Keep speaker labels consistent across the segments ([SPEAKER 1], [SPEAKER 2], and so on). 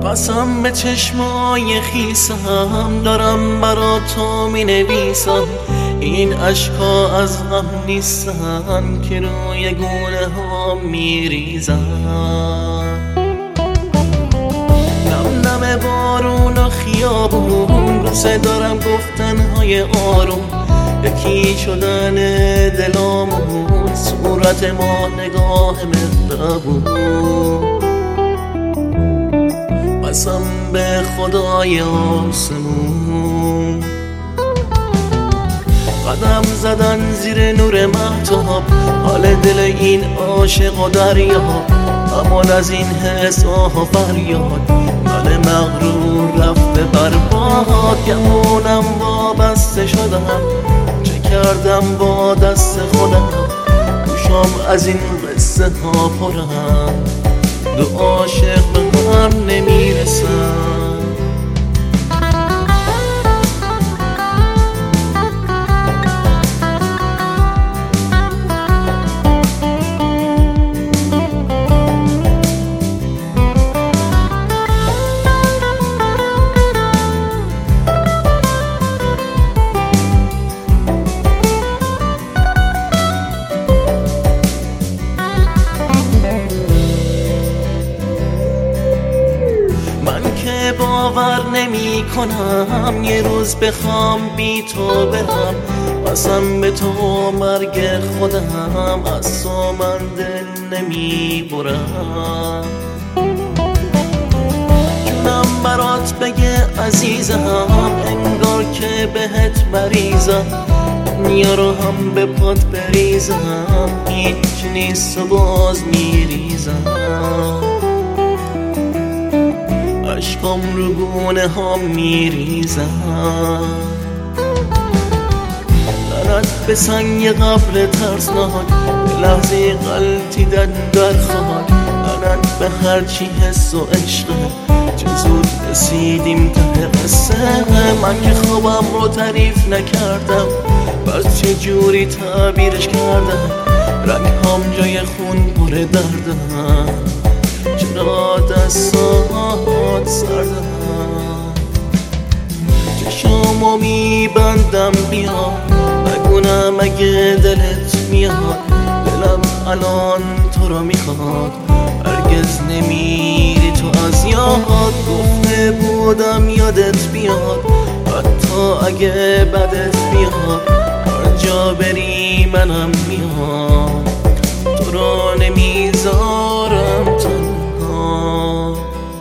[SPEAKER 1] قسم به چشمای خیسم دارم برا تو می نویسم، این اشکا از غم نیستن که روی گونه ها می ریزن. نم نم بارون و خیابون، دوست دارم گفتنهای آروم، یکی شدن دلامون، صورت ما نگاه مهربون. قسم به خدای آسمون، قدم زدن زیر نور مهتاب، حال دل این عاشق و دریا، امان از این حس آه و فریاد، من مغرور رفته برباد. گمونم وابسته شدم، چه کردم با دست خودم، گوشم از این قصه ها پرم، دو عاشق به هم نمیرسن. باور نمی کنم یه روز بخوام بی تو برم، قسم به تو مرگ خودم، از تو من دل نمی برم. جونم برات بگه عزیزم، انگار که بهت مریضم، دنیا رو هم به پات بریزم، هیچ نیست و باز میریزم. عشقم رو گونه ها میریزم، لعنت به سنگ قبر ترسناک، به لحظه غلطیدن در خاک، لعنت به هرچی حس و عشقه، چه زود رسیدیم ته قصه. من که خوابم رو تعریف نکردم، بس چه جوری تعبیرش کردم، رنگ هم جای خون پر دردم، چرا دستات سردم، چشمو میبندم بیا، نگونم اگه دلت میاد، دلم الان تو رو میخواد، هرگز نمیری تو از یاد. گفته بودم یادت بیاد، حتی اگه بدت بیاد، هر جا بری منم میاد، تو رو نمیذارم تنها.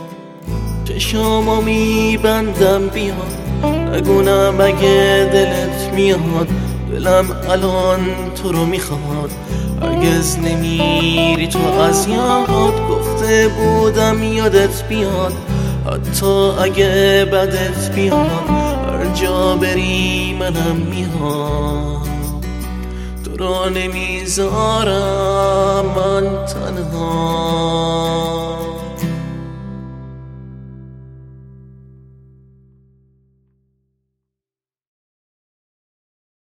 [SPEAKER 1] چشمو میبندم بیاد، نگونم اگه دلت میاد، دلم الان تو رو میخواد، هرگز نمیری تو از یاد. گفته بودم یادت بیاد، حتی اگه بدت بیاد، هر جا بری منم میاد، تو رو نمیذارم من تنها.